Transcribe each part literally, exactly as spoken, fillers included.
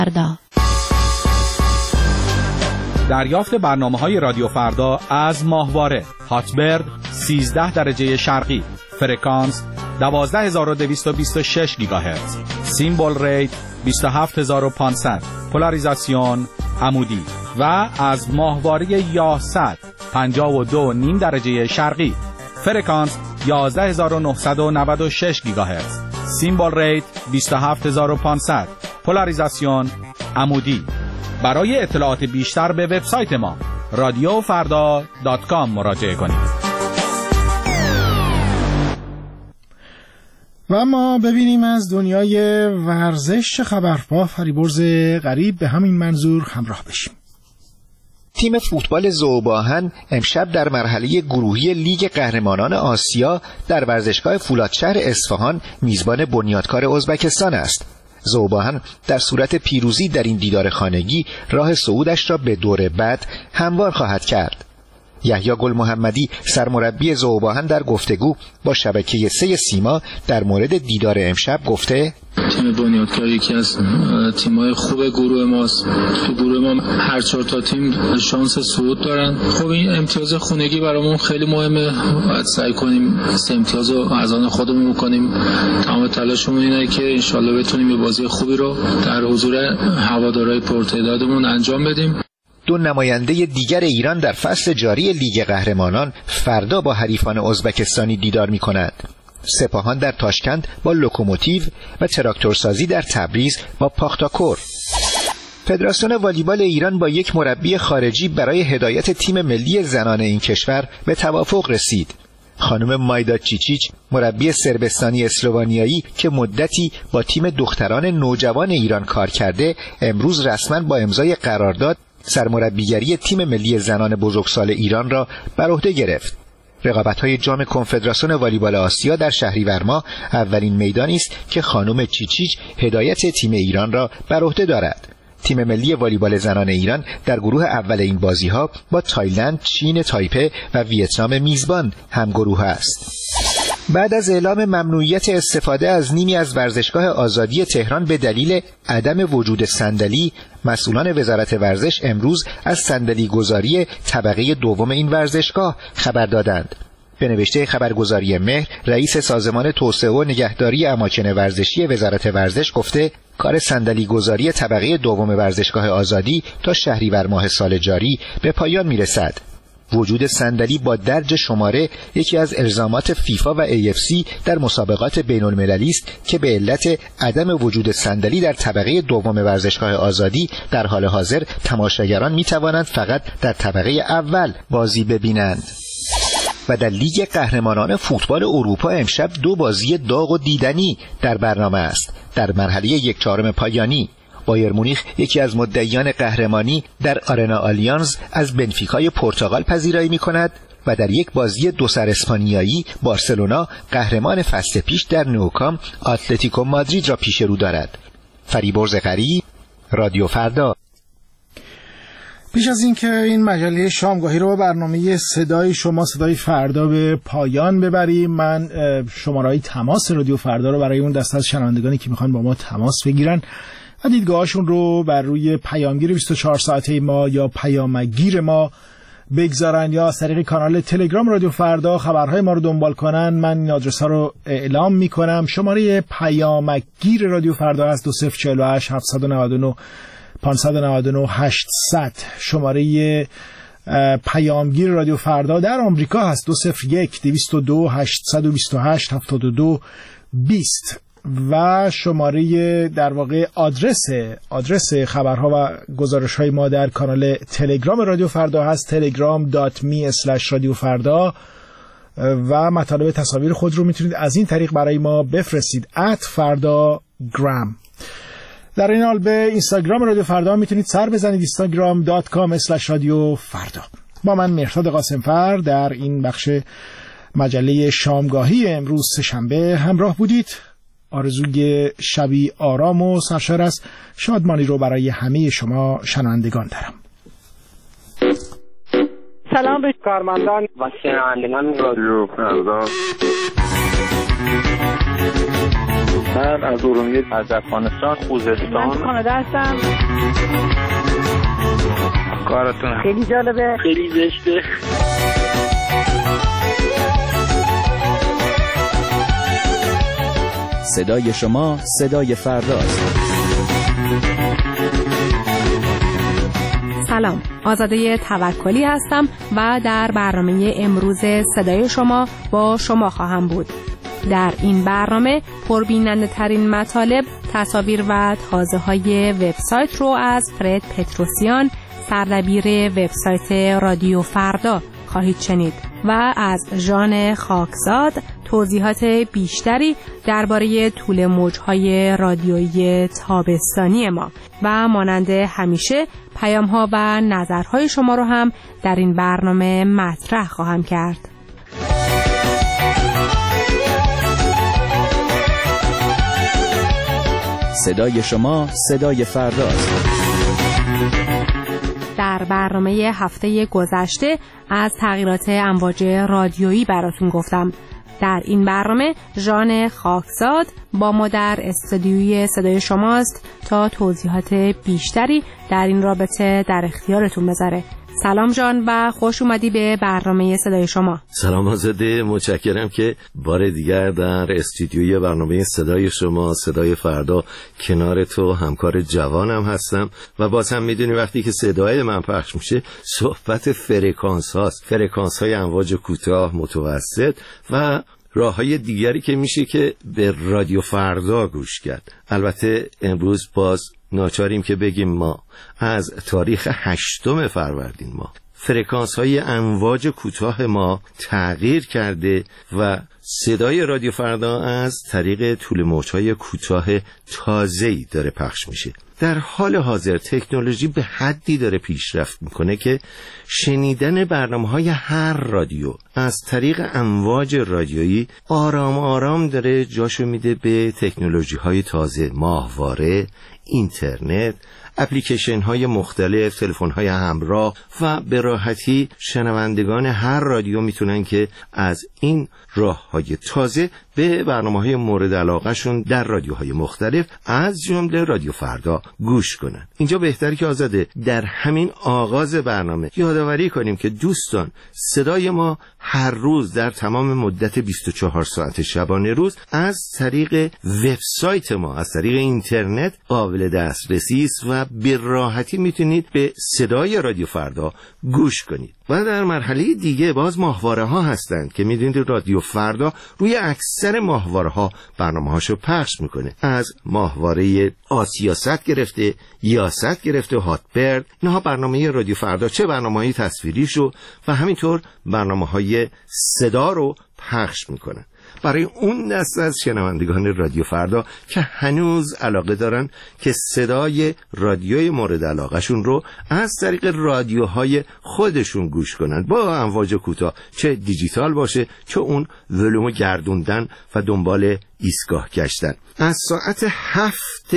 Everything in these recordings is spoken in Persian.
فردا. دریافت برنامه‌های رادیو فردا از ماهواره هاتبرد سیزده درجه شرقی، فرکانس دوازده هزار و دویست و بیست و شش گیگاهرتز، سیمبل ریت بیست و هفت هزار و پانصد، پولاریزاسیون عمودی و از ماهواره یاهصد پنجاه و دو و نیم درجه شرقی، فرکانس یازده هزار و نهصد و نود و شش گیگاهرتز، سیمبل ریت بیست و هفت هزار و پانصد، پولاریزاسیون عمودی. برای اطلاعات بیشتر به وبسایت ما رادیو فردا دات کام مراجعه کنید. و ما ببینیم از دنیای ورزش چه خبر. با فریبرز غریب به همین منظور همراه بشیم. تیم فوتبال ذوباهن امشب در مرحله گروهی لیگ قهرمانان آسیا در ورزشگاه فولادشهر اصفهان میزبان بنیادکار ازبکستان است. ذوباهن در صورت پیروزی در این دیدار خانگی راه صعودش را به دور بعد هموار خواهد کرد. یحیی گل محمدی سرمربی ذوباهن در گفتگو با شبکه سه سیما در مورد دیدار امشب گفته: تیم بنیادکار یکی از تیم‌های خوب گروه ماست. تو گروه ما هر چهار تا تیم شانس صعود دارن. خب این امتیاز خونگی برامون خیلی مهمه. باید سعی کنیم سه امتیاز رو از آن خودمون بکنیم. تمام تلاشمون اینه که انشالله بتونیم یه بازی خوبی رو در حضور هوادارهای پرتعدادمون انجام بدیم. دو نماینده دیگر ایران در فصل جاری لیگ قهرمانان فردا با حریفان ازبکستانی دیدار می‌کنند. سپاهان در تاشکند با لوکوموتیو و تراکتورسازی در تبریز با پاختاکور. فدراسیون والیبال ایران با یک مربی خارجی برای هدایت تیم ملی زنان این کشور به توافق رسید. خانم مایدا چیچیچ، مربی صربستانی اسلوونیایی که مدتی با تیم دختران نوجوان ایران کار کرده، امروز رسما با امضای قرارداد سرمربیگری تیم ملی زنان بزرگسال ایران را بر عهده گرفت. رقابت‌های جام کنفدراسیون والیبال آسیا در شهریور ماه اولین میدانی است که خانم چیچیچ هدایت تیم ایران را بر عهده دارد. تیم ملی والیبال زنان ایران در گروه اول این بازی‌ها با تایلند، چین تایپه و ویتنام میزبان همگروه است. بعد از اعلام ممنوعیت استفاده از نیمی از ورزشگاه آزادی تهران به دلیل عدم وجود صندلی، مسئولان وزارت ورزش امروز از صندلی گذاری طبقه دوم این ورزشگاه خبر دادند. به نوشته خبرگزاری مهر، رئیس سازمان توسعه و نگهداری اماکن ورزشی وزارت ورزش گفته کار صندلی گذاری طبقه دوم ورزشگاه آزادی تا شهریور ماه سال جاری به پایان میرسد. وجود صندلی با درج شماره یکی از الزامات فیفا و ای اف سی در مسابقات بین المللی است که به علت عدم وجود صندلی در طبقه دوم ورزشگاه آزادی در حال حاضر تماشاگران می توانند فقط در طبقه اول بازی ببینند. و در لیگ قهرمانان فوتبال اروپا امشب دو بازی داغ و دیدنی در برنامه است. در مرحله یک چهارم پایانی بایر مونیخ یکی از مدعیان قهرمانی در آرنا آلیانز از بنفیکای پرتغال پذیرایی می‌کند و در یک بازی دو سر اسپانیایی بارسلونا قهرمان فصل پیش در نوکام اتلتیکو مادرید را پیش رو دارد. فریبرز غریب، رادیو فردا. پیش از این که این مجله شامگاهی رو برنامه صدای شما صدای فردا به پایان ببریم، من شماره‌های تماس رادیو فردا رو برای اون دسته از شنوندگانی که میخوان با ما تماس بگیرن و دیدگاهاشون رو بر روی پیامگیر بیست و چهار ساعته ما یا پیامگیر ما بگذارن یا از طریق کانال تلگرام رادیو فردا خبرهای ما رو دنبال کنن، من این آدرس ها رو اعلام میکنم. شماره پیامگیر رادیو فردا از دو صفر چهل و هشت هفتصد و نود و نه پانصد و نود و نه هشتصد. شماره پیامگیر رادیو فردا در آمریکا هست دو صفر یک دویست و دو هشتصد و بیست و هشت هفتاد و دو بیست و شماره در واقع آدرس آدرس خبرها و گزارش‌های ما در کانال تلگرام رادیو فردا هست تلگرام دات می اسلش رادیو فردا و مطالب تصاویر خود رو میتونید از این طریق برای ما بفرستید ات فردا گرام. در این حال به اینستاگرام رادیو فردا میتونید سر بزنید اینستاگرام دات کام اسلش رادیو فردا. با من مهرداد قاسمفر در این بخش مجله شامگاهی امروز سه‌شنبه همراه بودید. آرزوی شبی آرام و سرشار از شادمانی رو برای همه شما شنوندگان دارم. سلام به کارمندان و شنوندگان رادیو فردا. من از ارومیه، از افغانستان، خوزستان. من کانادا هستم. کارتون خیلی جالبه، خیلی زشته. صدای شما صدای فرداست. سلام، آزاده توکلی هستم و در برنامه امروز صدای شما با شما خواهم بود. در این برنامه پربیننده ترین مطالب، تصاویر و تازه های وبسایت رو از فرد پتروسیان، سردبیر وبسایت رادیو فردا خواهید شنید و از ژان خاکزاد توضیحات بیشتری درباره طول موج‌های رادیویی تابستانی ما و مانند همیشه پیام‌ها و نظرهای شما رو هم در این برنامه مطرح خواهم کرد. صدای شما صدای فرداست. در برنامه هفته گذشته از تغییرات امواج رادیویی براتون گفتم. در این برنامه ژان خاکزاد با ما در استودیوی صدای شماست تا توضیحات بیشتری در این رابطه در اختیارتون بذاره. سلام جان و خوش اومدی به برنامه صدای شما. سلام آزاده، متشکرم که بار دیگر در استودیوی برنامه صدای شما صدای فردا کنار تو همکار جوانم هستم و باز هم میدونی وقتی که صدای من پخش میشه صحبت فرکانس هاست، فرکانس های امواج کوتاه، متوسط و راه های دیگری که میشه که به رادیو فردا گوش کرد. البته امروز باز ناچاریم که بگیم ما از تاریخ هشتم فروردین ما فرکانس های امواج کوتاه ما تغییر کرده و صدای رادیو فردا از طریق طول موج‌های کوتاه تازه‌ای داره پخش میشه. در حال حاضر تکنولوژی به حدی داره پیشرفت میکنه که شنیدن برنامه‌های هر رادیو از طریق امواج رادیویی آرام آرام داره جاشو میده به تکنولوژی‌های تازه، ماهواره، اینترنت، اپلیکیشن های مختلف، تلفن های همراه و به راحتی شنوندگان هر رادیو میتونن که از این راه های تازه به برنامه های مورد علاقه شون در رادیوهای مختلف از جمله رادیو فردا گوش کنن. اینجا بهتره که آزاده در همین آغاز برنامه یادآوری کنیم که دوستان صدای ما هر روز در تمام مدت بیست و چهار ساعت شبانه روز از طریق وبسایت ما، از طریق اینترنت قابل دسترسی است و به راحتی میتونید به صدای رادیو فردا گوش کنید. و در مرحله دیگه باز ماهواره ها هستند که میدونید رادیو فردا روی اکثر ماهواره ها برنامه هاشو پخش میکنه. از ماهواره آسیاست گرفته، یاست گرفته، هاتبرد، اینها برنامه رادیو فردا چه برنامه‌های تصویریشو و همینطور برنامه‌های صدا رو پخش میکنن. برای اون دست از شنوندگان رادیو فردا که هنوز علاقه دارن که صدای رادیوی مورد علاقه شون رو از طریق رادیوهای خودشون گوش کنن با امواج کوتاه، چه دیجیتال باشه چه اون ولوم گردوندن و دنبال ایستگاه گشتن، از ساعت هفت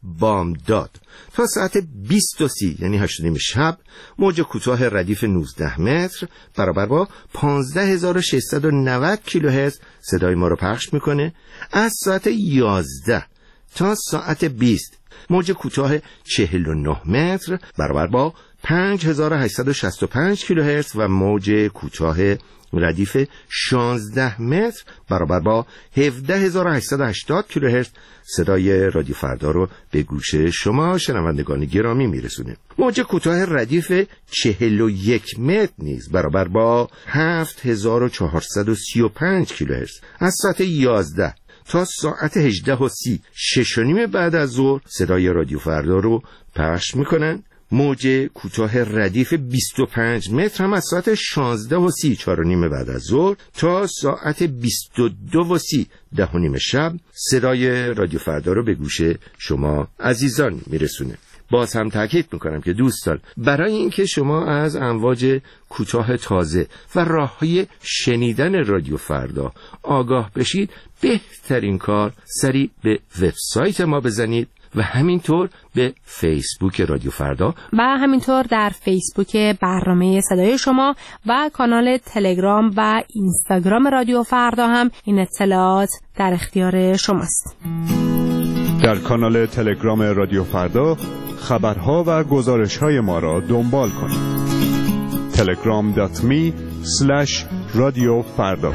بامداد تا ساعت بیست و سی یعنی هشت و نیم شب موج کوتاه ردیف نوزده متر برابر با پانزده هزار و ششصد و نود کیلوهرتز صدای ما رو پخش میکنه. از ساعت یازده تا ساعت بیست موج کوتاه چهل و نه متر برابر با پنج هزار و هشتصد و شصت و پنج کیلوهرتز و موج کوتاه ردیف شانزده متر برابر با هفده هزار و هشتصد و هشتاد کیلوهرتز صدای رادیو فردا رو به گوش شما شنوندگان گرامی میرسونه. موج کوتاه ردیف چهل و یک متر نیز برابر با هفت هزار و چهارصد و سی و پنج کیلوهرتز از ساعت یازده تا ساعت هجده و سی شش و نیم بعد از ظهر صدای رادیو فردا رو پخش میکنن. موج کوتاه ردیف بیست و پنج متر هم از ساعت شانزده و سی چهار و نیم بعد از ظهر تا ساعت بیست و دو و سی ده و نیم شب صدای رادیو فردا رو به گوش شما عزیزان میرسونه. باز هم تاکید میکنم که دوستان برای اینکه شما از امواج کوتاه تازه و راههای شنیدن رادیو فردا آگاه بشید بهترین کار سری به وبسایت ما بزنید و همینطور به فیسبوک رادیو فردا و همینطور در فیسبوک برنامه صدای شما و کانال تلگرام و اینستاگرام رادیو فردا هم این اطلاعات در اختیار شماست. در کانال تلگرام رادیو فردا خبرها و گزارش‌های ما را دنبال کنید. تلگرام دات می اسلش رادیو فردا.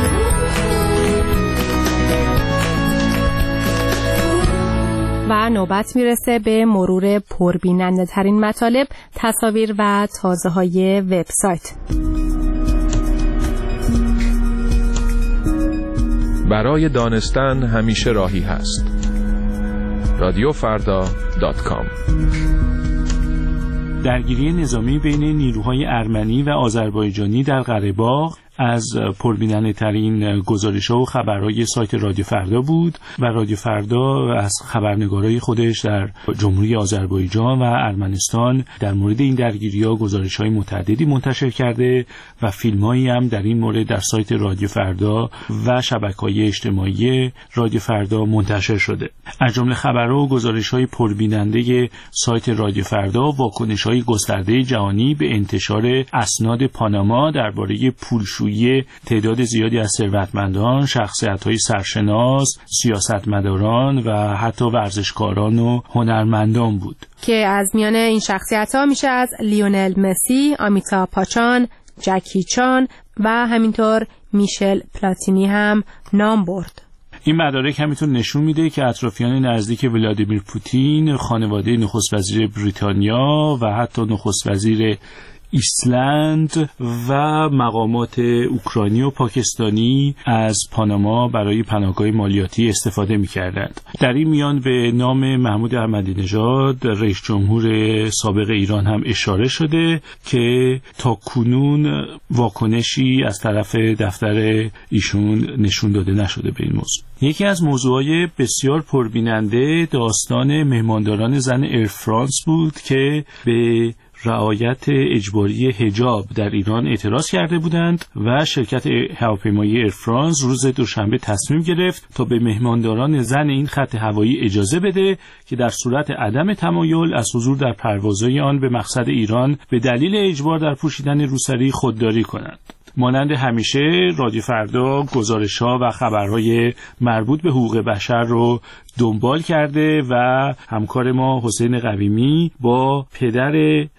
و نوبت میرسه به مرور پربیننده ترین مطالب، تصاویر و تازه های وبسایت. برای دانستن همیشه راهی هست. رادیو فردا دات کام. درگیری نظامی بین نیروهای ارمنی و آذربایجانی در قره‌باغ از پربیننده ترین گزارش‌ها و خبرهای سایت رادیو فردا بود و رادیو فردا از خبرنگارای خودش در جمهوری آذربایجان و ارمنستان در مورد این درگیری‌ها گزارش‌های متعددی منتشر کرده و فیلم‌هایی هم در این مورد در سایت رادیو فردا و شبکه‌های اجتماعی رادیو فردا منتشر شده. از جمله خبرها و گزارش‌های پربیننده سایت رادیو فردا واکنش‌های گسترده جهانی به انتشار اسناد پاناما درباره پولشویی تعداد زیادی از ثروتمندان، شخصیت‌های سرشناس، سیاستمداران و حتی ورزشکاران و هنرمندان بود که از میان این شخصیت‌ها میشه از لیونل مسی، آمیتاب پاچان، جکی چان و همینطور میشل پلاتینی هم نام برد. این مدارک همینطور نشون میده که اطرافیان نزدیک ولادیمیر پوتین، خانواده نخست وزیر بریتانیا و حتی نخست وزیر ایسلند و مقامات اوکراینی و پاکستانی از پاناما برای پناهگاه مالیاتی استفاده می‌کردند. در این میان به نام محمود احمدی نژاد رئیس جمهور سابق ایران هم اشاره شده که تا کنون واکنشی از طرف دفتر ایشون نشون داده نشده به این موضوع. یکی از موضوعات بسیار پربیننده داستان مهمانداران زن ایر فرانس بود که به رعایت اجباری حجاب در ایران اعتراض کرده بودند و شرکت هواپیمایی ایر فرانس روز دوشنبه تصمیم گرفت تا به مهمانداران زن این خط هوایی اجازه بده که در صورت عدم تمایل از حضور در پروازهای آن به مقصد ایران به دلیل اجبار در پوشیدن روسری خودداری کنند. مانند همیشه رادیو فردا گزارش‌ها و خبرهای مربوط به حقوق بشر رو دنبال کرده و همکار ما حسین قویمی با پدر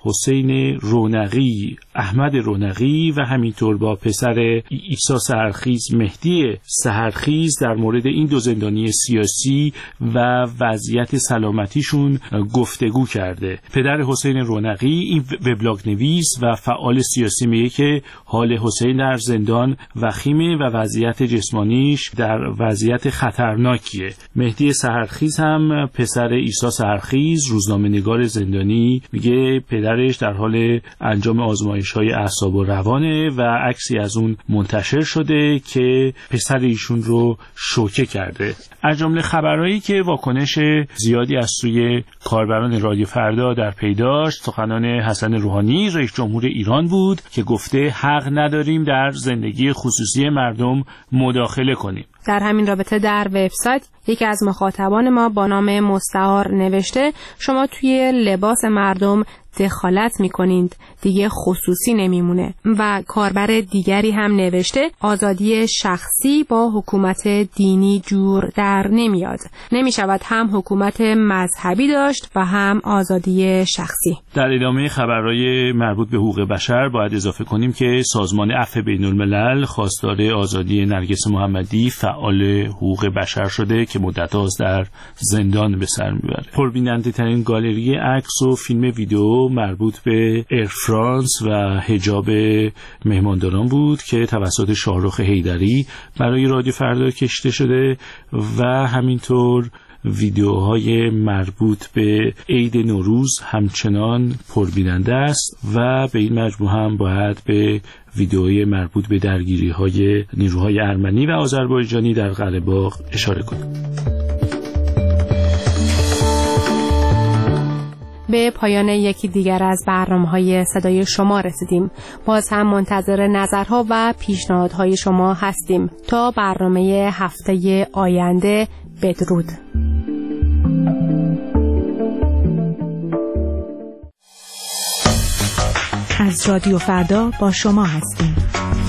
حسین رونقی، احمد رونقی و همینطور با پسر عیسی سحرخیز، مهدی سحرخیز در مورد این دو زندانی سیاسی و وضعیت سلامتیشون گفتگو کرده. پدر حسین رونقی این وبلاگ نویس و فعال سیاسی میگه که حال حسین در زندان وخیمه و وضعیت جسمانیش در وضعیت خطرناکیه. مهدی سحرخیز هم پسر عیسی سحرخیز، روزنامه‌نگار زندانی، میگه پدرش در حال انجام آزمایش‌های اعصاب و روانه و عکسی از اون منتشر شده که پسر ایشون رو شوکه کرده. از جمله خبرهایی که واکنش زیادی از سوی کاربران رادیو فردا در پی داشت، سخنان حسن روحانی رئیس جمهور ایران بود که گفته حق نداریم در زندگی خصوصی مردم مداخله کنیم. در همین رابطه در وبسایت یکی از مخاطبان ما با نام مستعار نوشته شما توی لباس مردم دخالت میکنید، دیگه خصوصی نمیمونه. و کاربر دیگری هم نوشته آزادی شخصی با حکومت دینی جور در نمیاد، نمیشود هم حکومت مذهبی داشت و هم آزادی شخصی. در ادامه خبرهای مربوط به حقوق بشر باید اضافه کنیم که سازمان عفو بین الملل خواستار آزادی نرگس محمدی فعال حقوق بشر شده که مدت‌هاست در زندان به سر میبره. پربیننده ترین گالری عکس و فیلم ویدیو مربوط به ایر فرانس و حجاب مهمانداران بود که توسط شاهرخ حیدری برای رادیو فردا کشیده شده و همینطور ویدیوهای مربوط به عید نوروز همچنان پربیننده است و به این مجموعه هم باید به ویدیوهای مربوط به درگیری‌های نیروهای ارمنی و آذربایجانی در قره‌باغ اشاره کنیم. به پایان یکی دیگر از برنامه‌های صدای شما رسیدیم. باز هم منتظر نظرها و پیشنهادهای شما هستیم. تا برنامه هفته آینده، بدرود. از رادیو فردا با شما هستیم.